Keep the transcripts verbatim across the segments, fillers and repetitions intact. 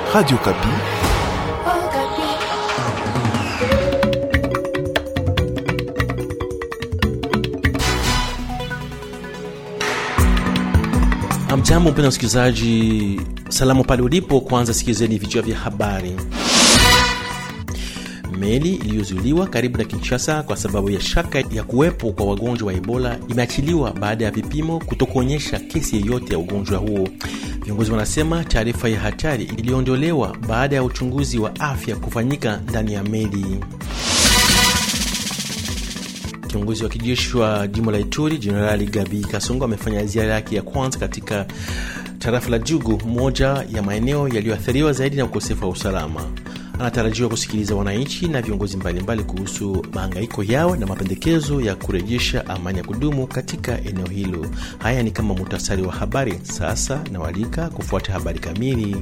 Radio Kapi. Amjambo mpendwa msikilizaji, salamu pale ulipo. Kwanza sikizeni vichwa vya habari. Meli iliyozuiliwa karibu na Kinshasa kwa sababu ya shaka ya kuwepo kwa wagonjwa wa Ebola imeachiliwa baada ya vipimo kutokuonyesha kesi yoyote ya ugonjwa huo. Viongozi wanasema taarifa ya hatari iliondolewa baada ya uchunguzi wa afya kufanyika ndani ya meli. Kiongozi wa kijeshi wa jimbo la Ituri, Jenerali Gabi Kasongo, amefanya ziara yake ya kwanza katika tarafa la Jugu, moja ya maeneo yaliyoathiriwa zaidi na ukosefu wa usalama. Anatarajiwa kusikiliza wananchi na viongozi mbalimbali kuhusu mahangaiko yao na mapendekezo ya kurejesha amani ya kudumu katika eneo hilo. Haya ni kama muhtasari wa habari. Sasa nawalika kufuata habari kamili.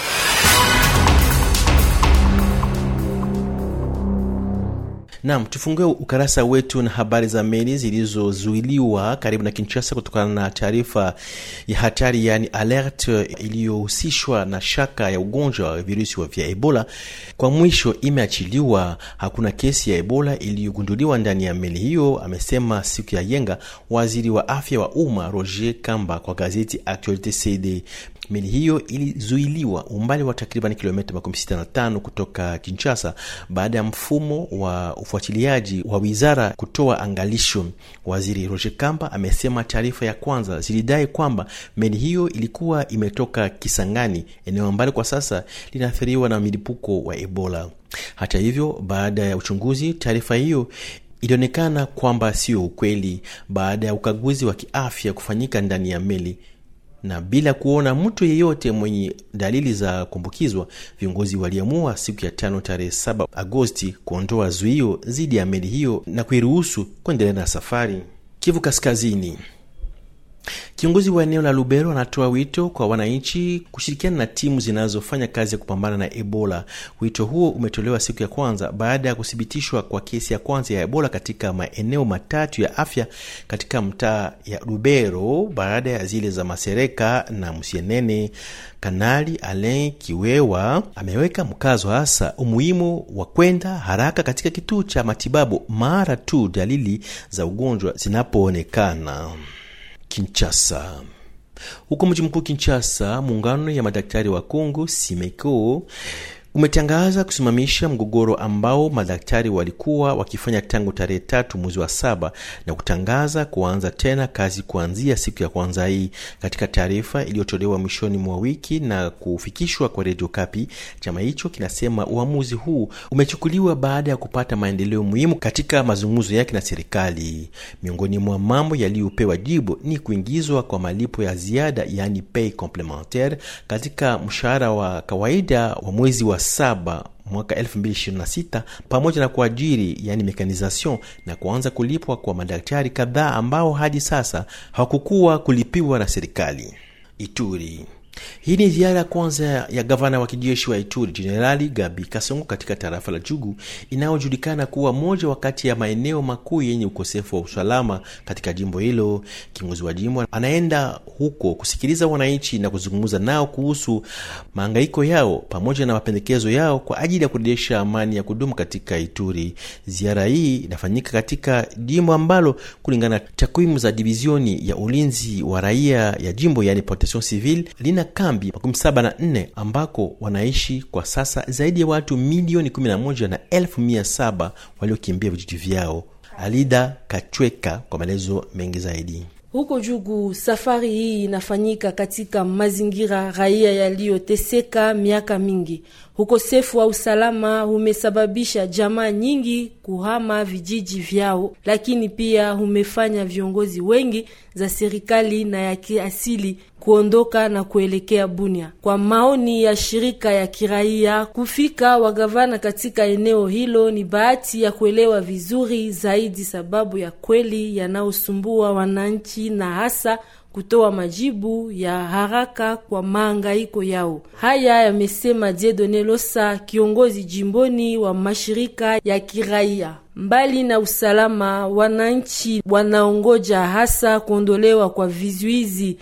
Naam, tufungue ukarasa wetu na habari za meli zilizozuiliwa karibu na Kinshasa kutokana na taarifa ya hatari, yani alert, iliyohusishwa na shaka ya ugonjwa wa virusi vya Ebola. Kwa mwisho imeachiliwa. Hakuna kesi ya Ebola iliyogunduliwa ndani ya meli hiyo, amesema siku ya yenga waziri wa afya wa umma Roger Kamba kwa gazeti Actualité C D. Meli hiyo ilizuiliwa umbali wa takriban kilomita makumi sita na tano kutoka Kinshasa baada ya mfumo wa ufuatiliaji wa wizara kutoa angalisho. Waziri Roger Kamba amesema taarifa ya kwanza zilidai kwamba meli hiyo ilikuwa imetoka Kisangani, eneo ambalo kwa sasa linaathiriwa na milipuko wa Ebola. Hata hivyo, baada ya uchunguzi, taarifa hiyo ilionekana kwamba sio ukweli. Baada ya ukaguzi wa kiafya kufanyika ndani ya meli na bila kuona mtu yeyote mwenye dalili za kuambukizwa, viongozi waliamua siku ya tano tarehe saba Agosti kuondoa zuio dhidi ya meli hiyo na kuiruhusu kuendelea na safari. Kivu Kaskazini. Kiongozi wa eneo la Lubero anatoa wito kwa wananchi kushirikiana na timu zinazofanya kazi ya kupambana na Ebola. Wito huo umetolewa siku ya kwanza baada ya kuthibitishwa kwa kesi ya kwanza ya Ebola katika maeneo matatu ya afya katika mtaa ya Lubero baada ya zile za Masereka na Musienene. Kanali Alain Kiwewa ameweka mkazo hasa umuhimu wa kwenda haraka katika kituo cha matibabu mara tu dalili za ugonjwa zinapoonekana. Kinshasa. Huko mji mkuu Kinshasa, muungano ya madaktari wa Kongo Simeko umetangaza kusimamisha mgogoro ambao madaktari walikuwa wakifanya tangu tarehe tatu mwezi wa saba na kutangaza kuanza tena kazi kuanzia siku ya kwanza hii. Katika taarifa iliyotolewa mwishoni mwa wiki na kufikishwa kwa Radio Kapi, chama hicho kinasema uamuzi huu umechukuliwa baada ya kupata maendeleo muhimu katika mazungumzo yake na serikali. Miongoni mwa mambo yaliyopewa jibu ni kuingizwa kwa malipo ya ziada, yani pay complementaire, katika mshahara wa kawaida wa mwezi wa saba mwaka elfu mbili ishirini na sita, pamoja na kuajiri, yani mekanization, na kuanza kulipwa kwa madaktari kadhaa ambao hadi sasa hawakukuwa kulipiwa na serikali. Ituri. Hii ni ziara ya kwanza ya gavana wa kijeshi wa Ituri, Jenerali Gabi Kasongo, katika tarafa la Jugu, inayojulikana kuwa moja wakati ya maeneo makuu yenye ukosefu wa usalama katika jimbo hilo. Kiongozi wa jimbo anaenda huko kusikiliza wananchi na kuzungumza nao kuhusu mahangaiko yao pamoja na mapendekezo yao kwa ajili ya kurejesha amani ya kudumu katika Ituri. Ziara hii inafanyika katika jimbo ambalo kulingana na takwimu za divizioni ya ulinzi wa raia ya jimbo, yani protection civile, lina kambi makumi saba na nne ambako wanaishi kwa sasa zaidi ya watu milioni kumi na moja na elfu mia saba waliokimbia vijiji vyao. Alida Kachweka kwa maelezo mengi zaidi. Huko Jugu, safari hii inafanyika katika mazingira raia yaliyoteseka miaka mingi. Ukosefu wa usalama umesababisha jamaa nyingi kuhama vijiji vyao, lakini pia umefanya viongozi wengi za serikali na ya kiasili kuondoka na kuelekea Bunia. Kwa maoni ya shirika ya kiraia, kufika wagavana katika eneo hilo ni bahati ya kuelewa vizuri zaidi sababu ya kweli yanayosumbua wananchi na hasa kutoa majibu ya haraka kwa mahangaiko yao. Haya yamesema Dieudonné Losa, kiongozi jimboni wa mashirika ya kiraia. Mbali na usalama, wananchi wanaongoja hasa kuondolewa kwa vizuizi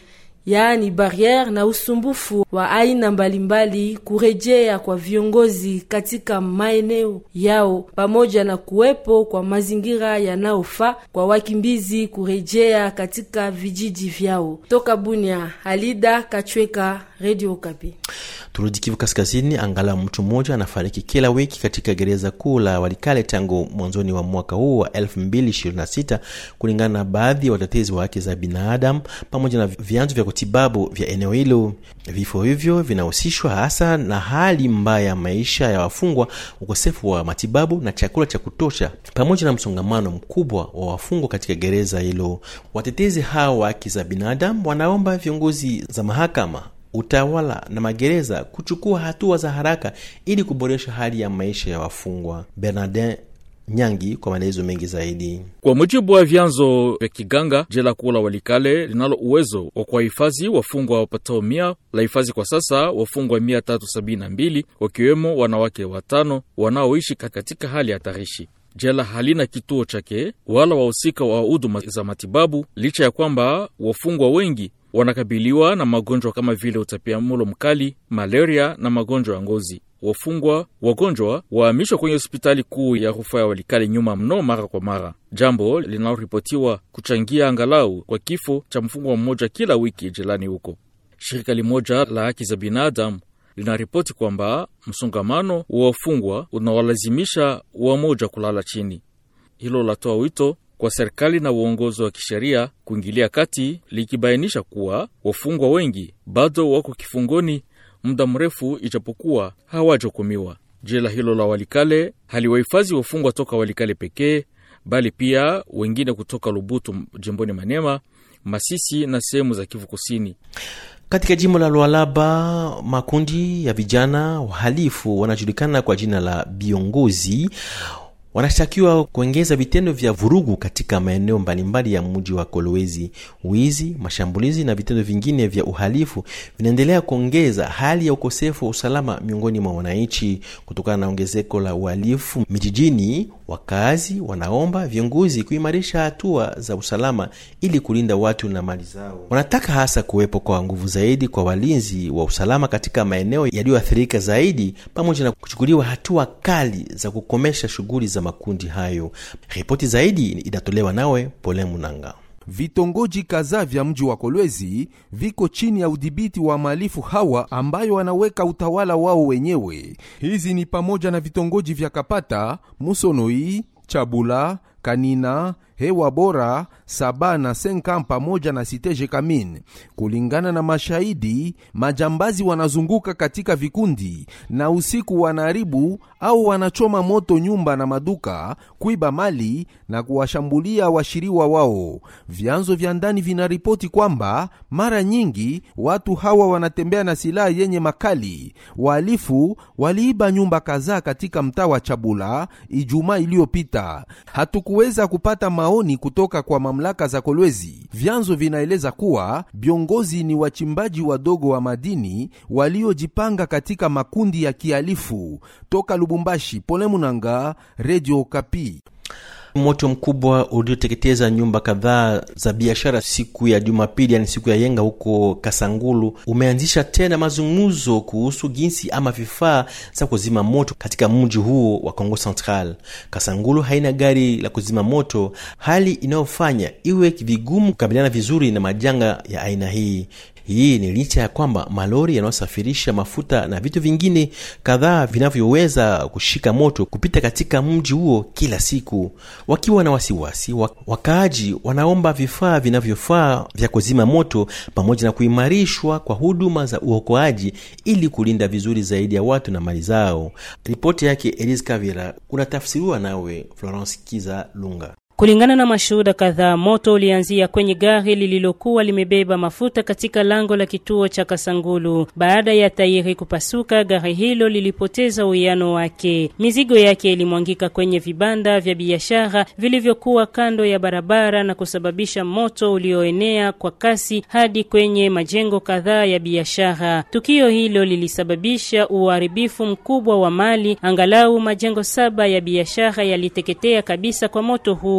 yaani barriere na usumbufu wa aina mbalimbali kurejea kwa viongozi katika maeneo yao, pamoja na kuwepo kwa mazingira yanayofaa kwa wakimbizi kurejea katika vijiji vyao. Toka Bunia, Alida Kachweka, Radio Okapi. Turudi Kivu Kaskazini, angalau mtu mmoja anafariki kila wiki katika gereza kuu la Walikale tangu mwanzoni wa mwaka huu wa elfu mbili ishirini na sita, kulingana na baadhi ya watetezi wa haki za binadamu pamoja na vyanzo vya kutibabu vya eneo hilo. Vifo hivyo vinahusishwa hasa na hali mbaya ya maisha ya wafungwa, ukosefu wa matibabu na chakula cha kutosha, pamoja na msongamano mkubwa wa wafungwa katika gereza hilo. Watetezi hao wa haki za binadamu wanaomba viongozi za mahakama, utawala na magereza kuchukua hatua za haraka ili kuboresha hali ya maisha ya wafungwa. Bernardin Nyangi kwa maelezo mengi zaidi. Kwa mujibu wa vyanzo vya kiganga, jela kuu la Walikale linalo uwezo wa kuhifadhi wafungwa wapatao mia, la hifadhi kwa sasa wafungwa mia tatu sabini na mbili, wakiwemo wanawake watano wanaoishi katika hali hatarishi. Jela halina kituo chake wala wahusika wa huduma za matibabu, licha ya kwamba wafungwa wengi wanakabiliwa na magonjwa kama vile utapiamlo mkali, malaria na magonjwa ya ngozi. Wafungwa wagonjwa wahamishwa kwenye hospitali kuu ya rufaa ya Walikale nyuma mno mara kwa mara, jambo linaloripotiwa kuchangia angalau kwa kifo cha mfungwa mmoja kila wiki jelani huko. Shirika limoja la haki za binadamu linaripoti kwamba msongamano wa wafungwa unawalazimisha wamoja kulala chini. Hilo latoa wito kwa serikali na uongozi wa kisheria kuingilia kati, likibainisha kuwa wafungwa wengi bado wako kifungoni muda mrefu ijapokuwa hawajokumiwa. Jela hilo la Walikale haliwahifadhi wafungwa toka Walikale pekee, bali pia wengine kutoka Lubutu jimboni Maniema, Masisi na sehemu za Kivu Kusini. Katika jimbo la Lualaba, makundi ya vijana wahalifu wanajulikana kwa jina la viongozi wanashtakiwa kuongeza vitendo vya vurugu katika maeneo mbalimbali ya mji wa Kolwezi. Wizi, mashambulizi na vitendo vingine vya uhalifu vinaendelea kuongeza hali ya ukosefu wa usalama miongoni mwa wananchi. Kutokana na ongezeko la uhalifu mijijini, wakazi wanaomba viongozi kuimarisha hatua za usalama ili kulinda watu na mali zao. Wanataka hasa kuwepo kwa nguvu zaidi kwa walinzi wa usalama katika maeneo yaliyoathirika zaidi, pamoja na kuchukuliwa hatua kali za kukomesha shughuli za makundi hayo. Ripoti zaidi inatolewa nawe Pole Munanga. Vitongoji kadhaa vya mji wa Kolwezi viko chini ya udhibiti wa mahalifu hawa ambayo wanaweka utawala wao wenyewe. Hizi ni pamoja na vitongoji vya Kapata, Musonoi, Chabula, Kanina, Hewa Bora, Saba na Senka pamoja na Siteje Kamin. Kulingana na mashahidi, majambazi wanazunguka katika vikundi na usiku wanaharibu au wanachoma moto nyumba na maduka, kuiba mali na kuwashambulia washiriwa wao. Vyanzo vya ndani vinaripoti kwamba mara nyingi watu hawa wanatembea na silaha yenye makali. Wahalifu waliiba nyumba kadhaa katika mtaa wa Chabula Ijumaa iliyopita. Hatukuweza kupata maoni kutoka kwa mamlaka za Kolwezi. Vyanzo vinaeleza kuwa viongozi ni wachimbaji wadogo wa madini waliojipanga katika makundi ya kihalifu. Toka Lubumbashi, Pole Munanga, Radio Okapi. Moto mkubwa ulioteketeza nyumba kadhaa za biashara siku ya Jumapili, yani siku ya Yenga huko Kasangulu, umeanzisha tena mazungumzo kuhusu jinsi ama vifaa za kuzima moto katika mji huo wa Kongo Central. Kasangulu haina gari la kuzima moto, hali inayofanya iwe vigumu kukabiliana vizuri na majanga ya aina hii. Hii ni licha ya kwamba malori yanayosafirisha mafuta na vitu vingine kadhaa vinavyoweza kushika moto kupita katika mji huo kila siku. Wakiwa na wasiwasi, wakaaji wanaomba vifaa vinavyofaa vya kuzima moto pamoja na kuimarishwa kwa huduma za uokoaji ili kulinda vizuri zaidi ya watu na mali zao. Ripoti yake Elise Kavira, unatafsiriwa nawe Florence Kiza Lunga. Kulingana na mashuhuda kadhaa, moto ulianzia kwenye gari lililokuwa limebeba mafuta katika lango la kituo cha Kasangulu. Baada ya tairi kupasuka, gari hilo lilipoteza uwiano wake. Mizigo yake ilimwangika kwenye vibanda vya biashara vilivyokuwa kando ya barabara na kusababisha moto ulioenea kwa kasi hadi kwenye majengo kadhaa ya biashara. Tukio hilo lilisababisha uharibifu mkubwa wa mali. Angalau majengo saba ya biashara yaliteketea kabisa kwa moto huu.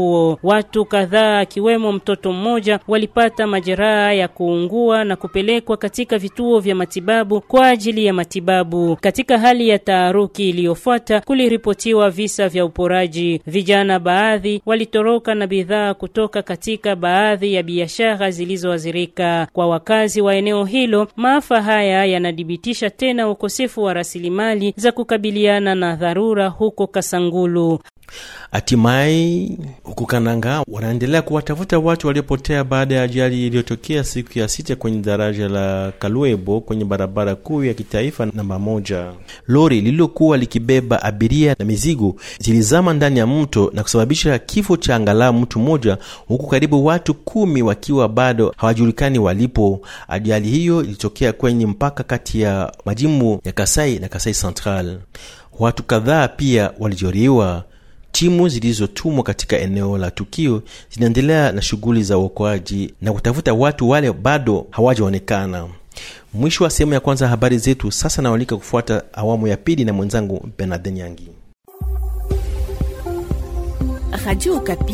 huo. Watu kadhaa akiwemo mtoto mmoja walipata majeraha ya kuungua na kupelekwa katika vituo vya matibabu kwa ajili ya matibabu. Katika hali ya taharuki iliyofuata, kuliripotiwa visa vya uporaji. Vijana baadhi walitoroka na bidhaa kutoka katika baadhi ya biashara zilizoathirika. Kwa wakazi wa eneo hilo, maafa haya yanadhibitisha tena ukosefu wa rasilimali za kukabiliana na dharura huko Kasangulu. Hatimaye huko Kananga wanaendelea kuwatafuta watu waliopotea baada ya ajali iliyotokea siku ya sita kwenye daraja la Kalwebo kwenye barabara kuu ya kitaifa namba moja. Lori lililokuwa likibeba abiria na mizigo zilizama ndani ya mto na kusababisha kifo cha angalau mtu mmoja, huku karibu watu kumi wakiwa bado hawajulikani walipo. Ajali hiyo ilitokea kwenye mpaka kati ya majimbo ya Kasai na Kasai Central. Watu kadhaa pia walijeruhiwa. Timu zilizotumwa katika eneo la tukio zinaendelea na shughuli za uokoaji na kutafuta watu wale bado hawajaonekana. Mwisho wa sehemu ya kwanza habari zetu. Sasa nawalika kufuata awamu ya pili na mwenzangu Bernard Nyangi. Radio Okapi,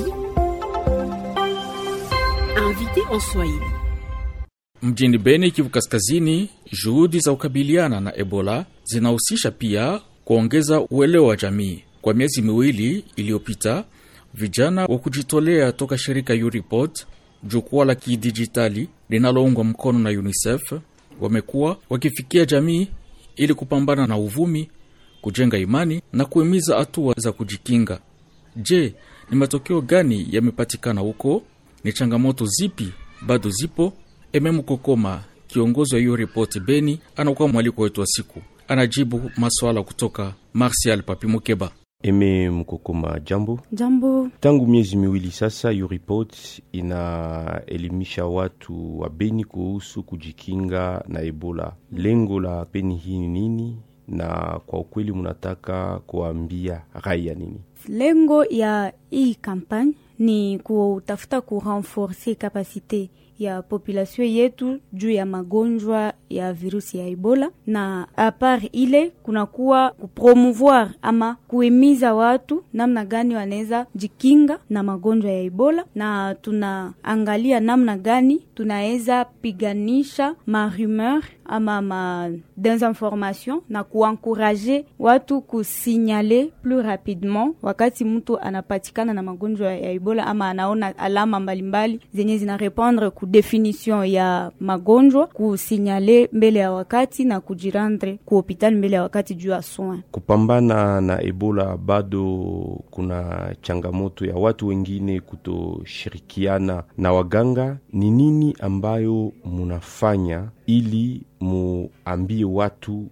invité en Swahili. Mjini Beni, Kivu Kaskazini, juhudi za kukabiliana na Ebola zinahusisha pia kuongeza uelewa wa jamii. Kwa miezi miwili iliyopita, vijana wa kujitolea toka shirika U-Report, jukwaa la kidijitali linaloungwa mkono na UNICEF, wamekuwa wakifikia jamii ili kupambana na uvumi, kujenga imani na kuhimiza hatua za kujikinga. Je, ni matokeo gani yamepatikana huko? Ni changamoto zipi bado zipo? Ememu Kokoma, kiongozi wa U-Report Beni, anakuwa mwaliko wetu wa siku. Anajibu maswala kutoka Martial Papi Mukeba. Eme Mkokoma, jambo. Jambo. Tangu miezi miwili sasa, U-Report inaelimisha watu wa Beni kuhusu kujikinga na Ebola. Lengo la Beni hii ni nini, na kwa ukweli mnataka kuambia raia nini? Lengo ya hii kampanye ni kutafuta kurenforcer kapasite ya population yetu juu ya magonjwa ya virusi ya Ebola, na apart ile kunakuwa kupromouvoir ama kuhimiza watu namna gani wanaweza jikinga na magonjwa ya Ebola, na tunaangalia namna gani tunaweza piganisha ma rumeur ama ma desinformation na kuencourager watu kusignaler plus rapidement wakati mtu anapatikana na magonjwa ya Ebola ama anaona alama mbalimbali zenye zina répondre ku definition ya magonjwa, kusignale mbele ya wakati na kujirandre ku hospitali mbele ya wakati juu ya soin. Kupambana na Ebola bado kuna changamoto ya watu wengine kutoshirikiana na waganga. Ni nini ambayo munafanya ili muambie watu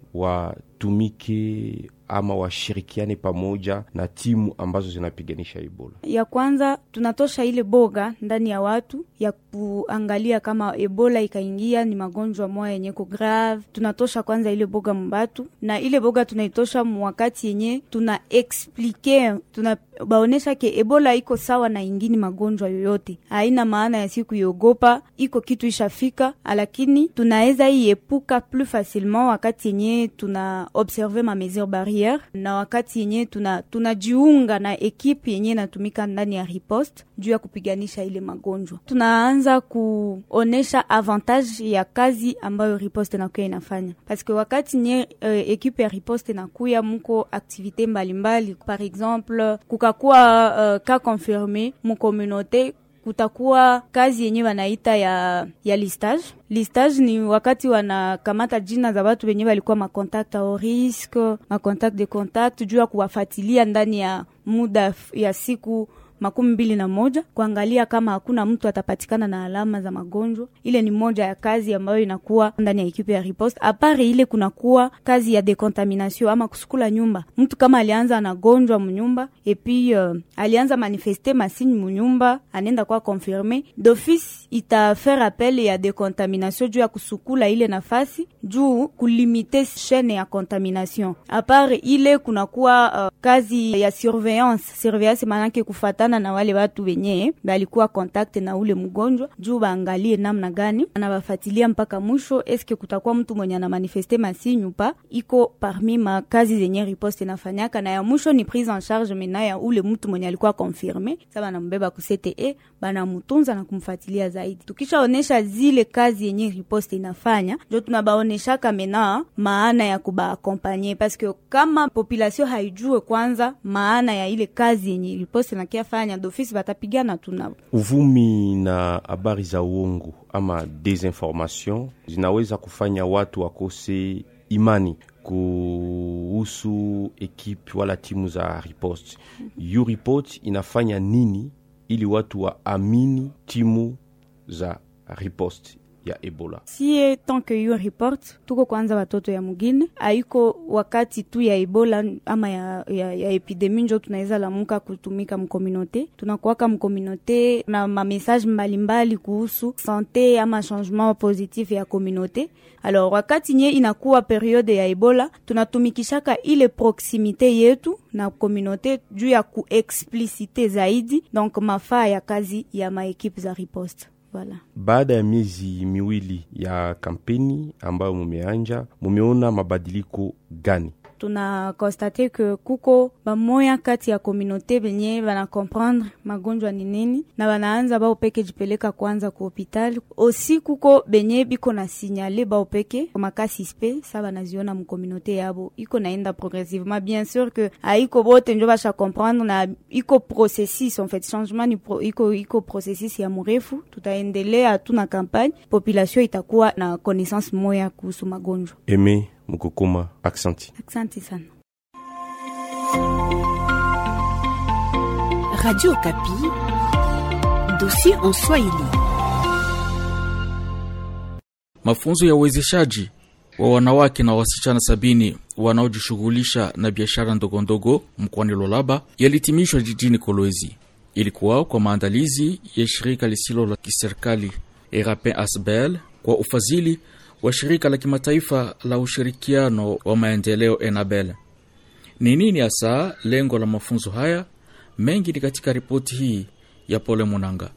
watumike ama washirikiane pamoja na timu ambazo zinapiganisha Ebola? Ya kwanza, tunatosha ile boga ndani ya watu ya kuangalia kama Ebola ikaingia ni magonjwa moya yenye ko grave. Tunatosha kwanza ile boga mbatu, na ile boga tunaitosha mwakati yenye tuna explique, tunabaonesha ke Ebola iko sawa na ingini magonjwa yoyote. Haina maana ya siku yogopa, iko kitu ishafika, lakini tunaweza iepuka plus facilement wakati yenye tuna observer ma mesures barrières, na wakati yenye tuna tunajiunga na ekipe yenye natumika ndani ya riposte juu ya kupiganisha ile magonjwa. Tunaanza kuonesha avantage ya kazi ambayo riposte nakuya inafanya, parce que wakati nye uh, ekipe ya riposte nakuya mko activite mbalimbali, par exemple kukakuwa uh, ka confirmé mu communauté, kutakuwa kazi yenye wanaita ya ya listage. Listage ni wakati wanakamata jina za watu wenye walikuwa ma contact au risque, ma contact de contact, juu ya kuwafuatilia ndani ya muda ya siku makumi mbili na moja, kuangalia kama hakuna mtu atapatikana na alama za magonjwa. Ile ni moja ya kazi ambayo inakuwa ndani ya ekipe ya riposte. Apare ile kunakuwa kazi ya decontamination ama kusukula nyumba. Mtu kama alianza na gonjwa mnyumba epi uh, alianza manifester masini mnyumba, anenda kwa confirmer d'office, ita faire appel ya decontamination juu ya kusukula ile nafasi, juu kulimite chaîne ya contamination. Apare ile kunakuwa uh, kazi ya surveillance. Surveillance maana yake kufuata kukutana na wale watu wenye balikuwa contact na ule mgonjwa juu baangalie namna gani anabafuatilia mpaka mwisho, eske kutakuwa mtu mwenye ana manifeste masinyu pa iko parmi ma kazi zenye riposte inafanyaka, na ya mwisho ni prise en charge mena ya ule mtu mwenye alikuwa confirme. Sasa banambeba ku C T E, banamutunza na kumfuatilia zaidi. Tukishaonesha zile kazi yenye riposte inafanya, ndio tunabaonesha kamena maana ya kuba accompagner, parce que kama population haijue kwanza maana ya ile kazi yenye riposte na kiafanya d'office batapigana tuna. Uvumi na habari za uongo ama desinformation zinaweza kufanya watu wakose imani kuhusu ekipe wala timu za riposte. You report inafanya nini ili watu waamini timu za riposte ya Ebola? Sie tant que you report tuko kwanza watoto ya mugine, haiko wakati tu ya Ebola ama ya, ya, ya epidemie njo tunaweza lamuka kutumika mkomunote. Tunakuwaka mkomunote na ma message mbalimbali kuhusu sante ama changement positif ya komunote. Alors wakati nye inakuwa periode ya Ebola, tunatumikishaka ile proximite yetu na komunote juu ya kuexplicite zaidi donc mafaa ya kazi ya maekipe za riposte. Voilà. Baada ya miezi miwili ya kampeni ambayo mumeanja, mumeona mabadiliko gani? Tuna constate que kuko bamoya kati ya communauté benye bana comprendre magonjwa ni nini na banaanza bao peke jipeleka kwanza ku hospital. Aussi kuko benye biko na signaler bao peke makasi spe sa banaziona mu communauté yabo iko naenda progressivement. Bien sûr que haiko bote njo basha comprendre na iko processus en fait changement ni pro, iko iko processus ya mrefu. Tutaendelea tu na campagne, population itakuwa na connaissance moya kuhusu magonjwa. Aimé Mukokoma, Aksanti. Aksanti sana. Radio Okapi, dossier en Swahili. Mafunzo ya uwezeshaji wa wanawake na wasichana sabini wanaojishughulisha na biashara ndogo ndogo mkoani Lualaba yalitimishwa jijini Kolwezi. Ilikuwa kwa maandalizi ya shirika lisilo la kiserikali Erapin Asbel kwa ufadhili wa shirika la kimataifa la ushirikiano wa maendeleo Enabel. Ni nini hasa lengo la mafunzo haya? Mengi ni katika ripoti hii ya Pole Munanga.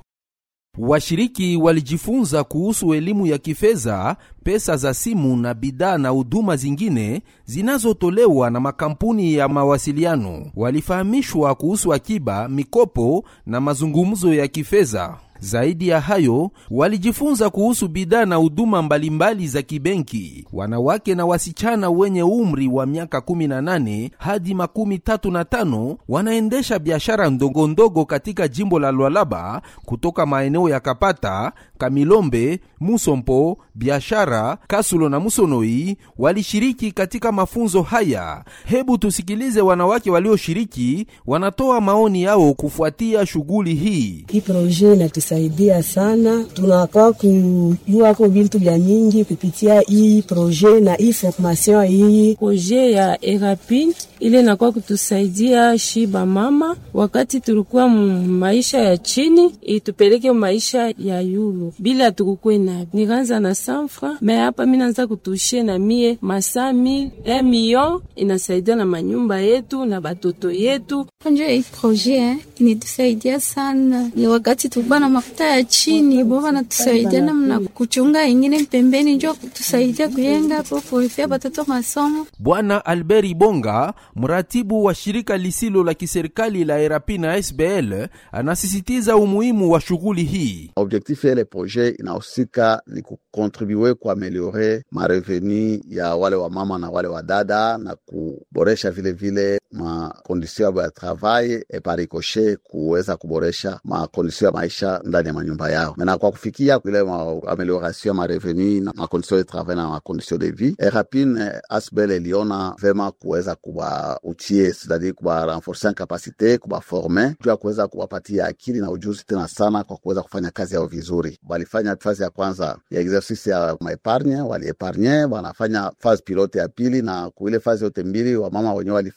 Washiriki walijifunza kuhusu elimu ya kifedha, pesa za simu na bidhaa na huduma zingine zinazotolewa na makampuni ya mawasiliano. Walifahamishwa kuhusu akiba, mikopo na mazungumzo ya kifedha. Zaidi ya hayo, walijifunza kuhusu bidhaa na huduma mbalimbali za kibenki. Wanawake na wasichana wenye umri wa miaka kumi na nane hadi makumi tatu na tano wanaendesha biashara ndogo ndogo katika jimbo la Lualaba kutoka maeneo ya Kapata, Kamilombe, Musompo, Biashara, Kasulo na Musonoi walishiriki katika mafunzo haya. Hebu tusikilize wanawake walioshiriki wanatoa maoni yao kufuatia shughuli hii. Hii projet inatusaidia sana, tunakaa kujua kwa vitu vya mingi kupitia hii projet na hii formation. Hii projet ya Erapin ile inakuwa kutusaidia shiba mama wakati tulikuwa maisha ya chini itupeleke maisha ya yulu bila tukukwe na nikanza na sanfra me hapa mimi naanza kutushia na mie masami emio inasaidia na manyumba yetu na batoto yetu. Ndio hii projet inatusaidia sana, ni wakati tulikuwa na mafuta ya chini baba na tusaidia na kuchunga ingine pembeni, ndio kutusaidia kuyenga hapo kulifia batoto masomo. Bwana Albert Bonga, mratibu wa shirika lisilo la kiserikali la Erapin S B L, anasisitiza umuhimu wa shughuli hii. Objectif ya ile projet inahusika ni kukontribue kwa ameliore mareveni ya wale wa mama na wale wa dada na kuboresha vile vile ma kondisio ya travail e parikoshe kuweza kuboresha ma kondisio ya maisha ndani ya manyumba yao. Mena kwa kufikia ile ma amelioration ma revenu na ma kondisio de travail na ma kondisio de vie, Erapin S B L iliona vema kuweza kuwa utie, c'est-à-dire kuwa renforcer capacité, kuwa former, juu kuweza kuwapatia akili na ujuzi tena sana kwa kuweza kufanya kazi yao vizuri. Walifanya fasi ya kwanza ya exercice ya maepargne, wali epargne, wanafanya fase pilote ya pili, na kuile fase yote mbili wa mama wenyewe walifanya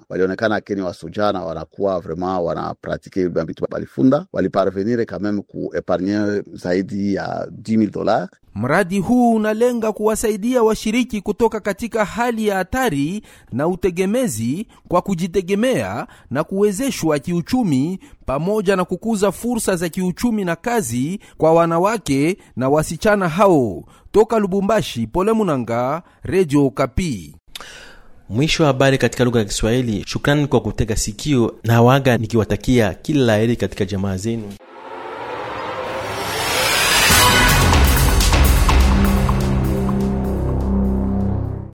walionekana keni wasujana wanakuwa vraiment wanapratike bitu balifunda, waliparvenir quand même ku epargne zaidi ya dix mille dollars. Mradi huu unalenga kuwasaidia washiriki kutoka katika hali ya hatari na utegemezi kwa kujitegemea na kuwezeshwa kiuchumi, pamoja na kukuza fursa za kiuchumi na kazi kwa wanawake na wasichana hao. Toka Lubumbashi, Pole Munanga, Radio Okapi. Mwisho wa habari katika lugha ya Kiswahili. Shukrani kwa kutega sikio na waga nikiwatakia kila laheri katika jamaa zenu.